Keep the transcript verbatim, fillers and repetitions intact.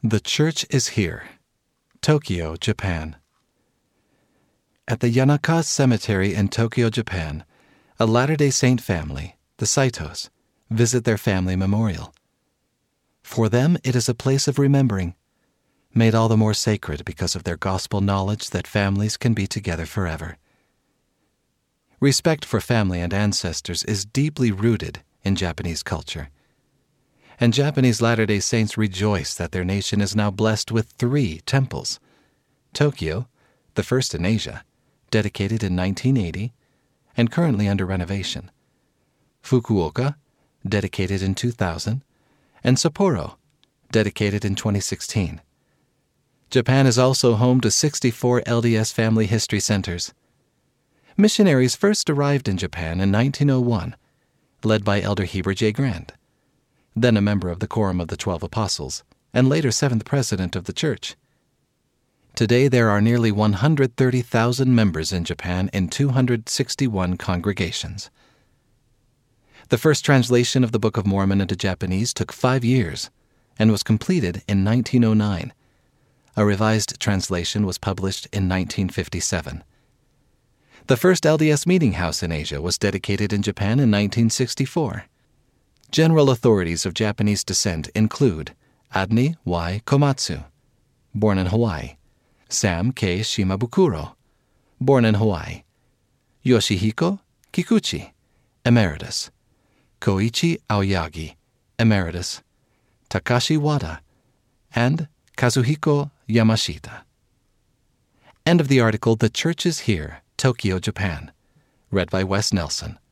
The Church is Here, Tokyo, Japan. At the Yanaka Cemetery in Tokyo, Japan, a Latter-day Saint family, the Saitos, visit their family memorial. For them, it is a place of remembering, made all the more sacred because of their gospel knowledge that families can be together forever. Respect for family and ancestors is deeply rooted in Japanese culture. And Japanese Latter-day Saints rejoice that their nation is now blessed with three temples. Tokyo, the first in Asia, dedicated in nineteen eighty, and currently under renovation. Fukuoka, dedicated in two thousand, and Sapporo, dedicated in twenty sixteen. Japan is also home to sixty-four L D S family history centers. Missionaries first arrived in Japan in nineteen oh one, led by Elder Heber J. Grant, then a member of the Quorum of the Twelve Apostles, and later seventh president of the Church. Today there are nearly one hundred thirty thousand members in Japan in two hundred sixty-one congregations. The first translation of the Book of Mormon into Japanese took five years and was completed in nineteen oh nine. A revised translation was published in nineteen fifty-seven. The first L D S meeting house in Asia was dedicated in Japan in nineteen sixty-four. General authorities of Japanese descent include Adni Y. Komatsu, born in Hawaii; Sam K. Shimabukuro, born in Hawaii; Yoshihiko Kikuchi, Emeritus; Koichi Aoyagi, Emeritus; Takashi Wada, and Kazuhiko Yamashita. End of the article The Church is Here, Tokyo, Japan. Read by Wes Nelson.